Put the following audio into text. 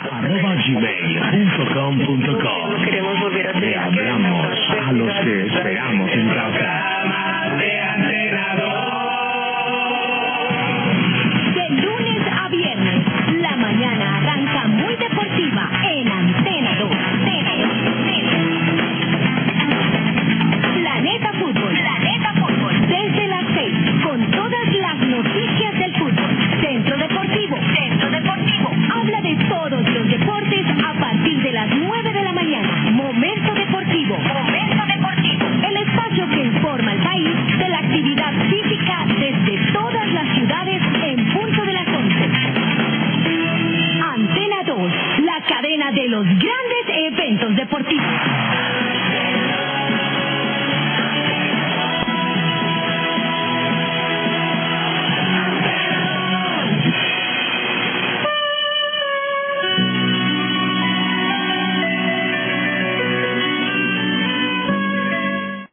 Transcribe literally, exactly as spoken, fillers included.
arroba gmail punto com punto co. Queremos volver a Le hablamos a los que esperamos en casa. De lunes a viernes, la mañana arranca muy deportiva en Antena dos. Planeta Fútbol. Planeta Fútbol. Desde las seis, con todas las noticias del fútbol. Centro Deportivo. Centro Deportivo. Habla de todos los deportes a partir de las nueve de la mañana. Momento Deportivo. Momento Deportivo. El espacio que informa al país de la actividad física desde todas las ciudades en punto de las once. Antena dos, la cadena de los grandes eventos deportivos.